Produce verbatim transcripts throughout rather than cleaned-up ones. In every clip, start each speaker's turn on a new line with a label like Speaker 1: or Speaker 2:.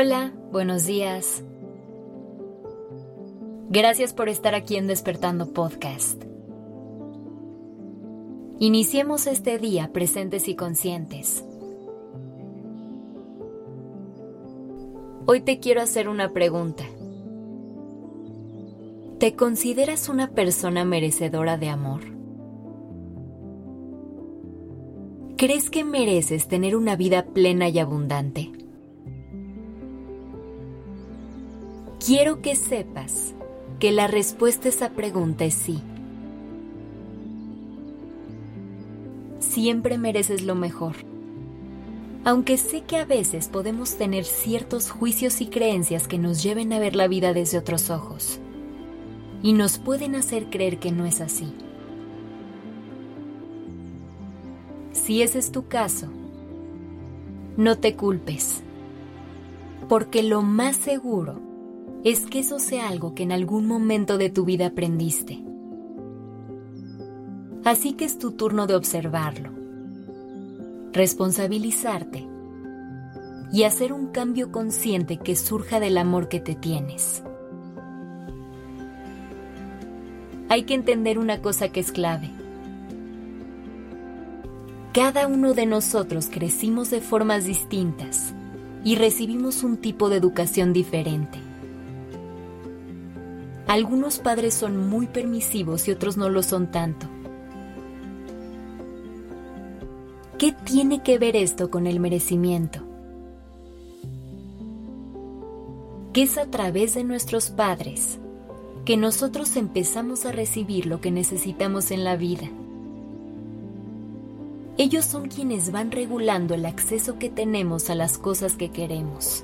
Speaker 1: Hola, buenos días. Gracias por estar aquí en Despertando Podcast. Iniciemos este día presentes y conscientes. Hoy te quiero hacer una pregunta. ¿Te consideras una persona merecedora de amor? ¿Crees que mereces tener una vida plena y abundante? Quiero que sepas que la respuesta a esa pregunta es sí. Siempre mereces lo mejor. Aunque sé que a veces podemos tener ciertos juicios y creencias que nos lleven a ver la vida desde otros ojos y nos pueden hacer creer que no es así. Si ese es tu caso, no te culpes, porque lo más seguro es que eso sea algo que en algún momento de tu vida aprendiste. Así que es tu turno de observarlo, responsabilizarte y hacer un cambio consciente que surja del amor que te tienes. Hay que entender una cosa que es clave. Cada uno de nosotros crecimos de formas distintas y recibimos un tipo de educación diferente. Algunos padres son muy permisivos y otros no lo son tanto. ¿Qué tiene que ver esto con el merecimiento? Que es a través de nuestros padres que nosotros empezamos a recibir lo que necesitamos en la vida. Ellos son quienes van regulando el acceso que tenemos a las cosas que queremos.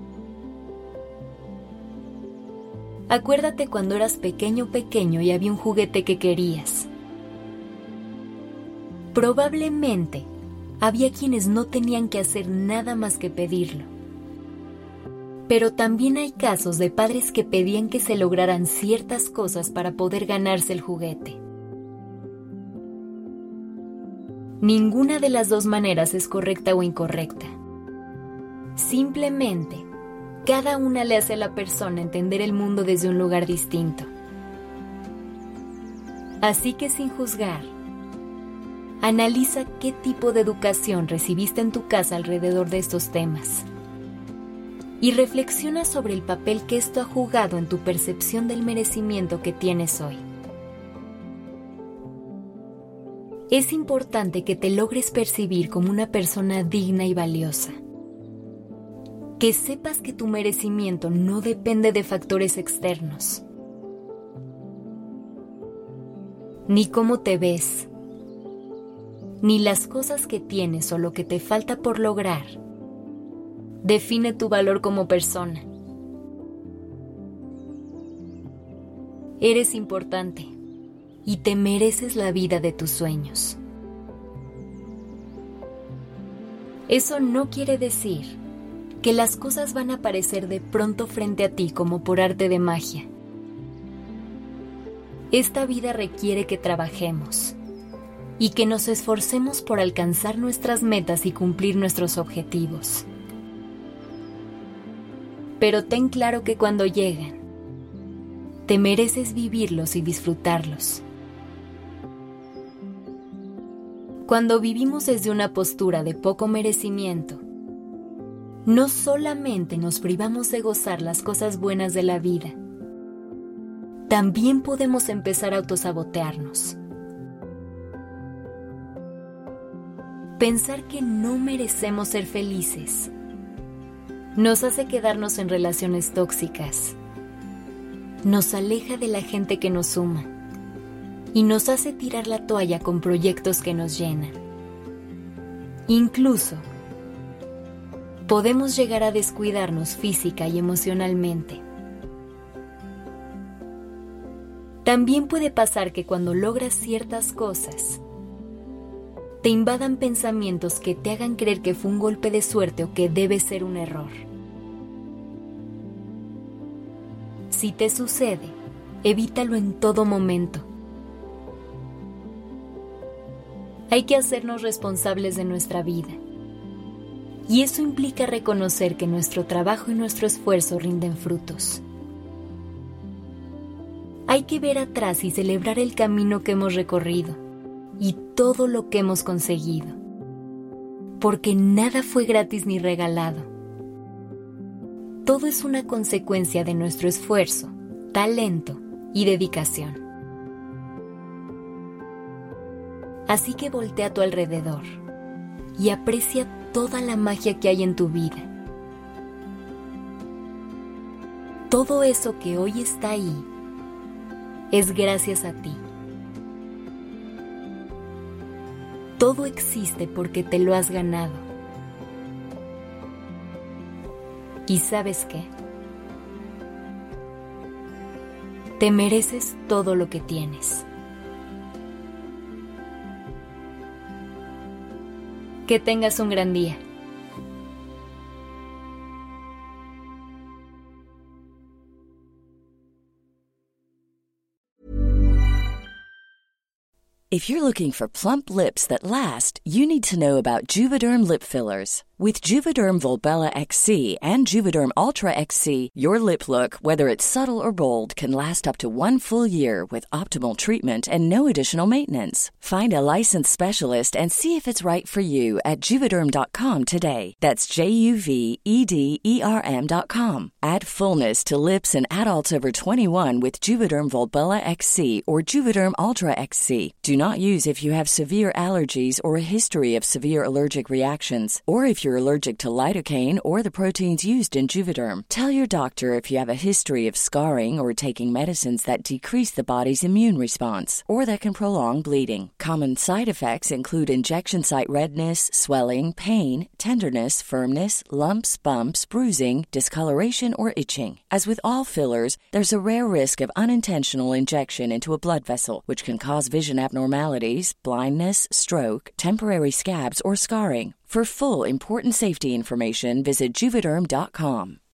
Speaker 1: Acuérdate cuando eras pequeño o pequeño y había un juguete que querías. Probablemente había quienes no tenían que hacer nada más que pedirlo. Pero también hay casos de padres que pedían que se lograran ciertas cosas para poder ganarse el juguete. Ninguna de las dos maneras es correcta o incorrecta. Simplemente, cada una le hace a la persona entender el mundo desde un lugar distinto. Así que sin juzgar, analiza qué tipo de educación recibiste en tu casa alrededor de estos temas y reflexiona sobre el papel que esto ha jugado en tu percepción del merecimiento que tienes hoy. Es importante que te logres percibir como una persona digna y valiosa. Que sepas que tu merecimiento no depende de factores externos. Ni cómo te ves, ni las cosas que tienes o lo que te falta por lograr, define tu valor como persona. Eres importante y te mereces la vida de tus sueños. Eso no quiere decir que las cosas van a aparecer de pronto frente a ti como por arte de magia. Esta vida requiere que trabajemos y que nos esforcemos por alcanzar nuestras metas y cumplir nuestros objetivos. Pero ten claro que cuando llegan, te mereces vivirlos y disfrutarlos. Cuando vivimos desde una postura de poco merecimiento, no solamente nos privamos de gozar las cosas buenas de la vida, también podemos empezar a autosabotearnos. Pensar que no merecemos ser felices nos hace quedarnos en relaciones tóxicas, nos aleja de la gente que nos suma y nos hace tirar la toalla con proyectos que nos llenan. Incluso, podemos llegar a descuidarnos física y emocionalmente. También puede pasar que cuando logras ciertas cosas, te invadan pensamientos que te hagan creer que fue un golpe de suerte o que debe ser un error. Si te sucede, evítalo en todo momento. Hay que hacernos responsables de nuestra vida Y eso implica reconocer que nuestro trabajo y nuestro esfuerzo rinden frutos. Hay que ver atrás y celebrar el camino que hemos recorrido y todo lo que hemos conseguido, porque nada fue gratis ni regalado. Todo es una consecuencia de nuestro esfuerzo, talento y dedicación. Así que voltea a tu alrededor y aprecia toda la magia que hay en tu vida. Todo eso que hoy está ahí es gracias a ti. Todo existe porque te lo has ganado. ¿Y sabes qué? Te mereces todo lo que tienes. Que tengas un gran día.
Speaker 2: If you're looking for plump lips that last, you need to know about Juvederm lip fillers. With Juvederm Volbella X C and Juvederm Ultra X C, your lip look, whether it's subtle or bold, can last up to one full year with optimal treatment and no additional maintenance. Find a licensed specialist and see if it's right for you at Juvederm dot com today. That's J U V E D E R M dot com. Add fullness to lips in adults over twenty-one with Juvederm Volbella X C or Juvederm Ultra X C. Do not use if you have severe allergies or a history of severe allergic reactions, or if you're allergic to lidocaine or the proteins used in Juvederm. Tell your doctor if you have a history of scarring or taking medicines that decrease the body's immune response or that can prolong bleeding. Common side effects include injection site redness, swelling, pain, tenderness, firmness, lumps, bumps, bruising, discoloration, or itching. As with all fillers, there's a rare risk of unintentional injection into a blood vessel, which can cause vision abnormalities, blindness, stroke, temporary scabs, or scarring. For full, important safety information, visit Juvederm dot com.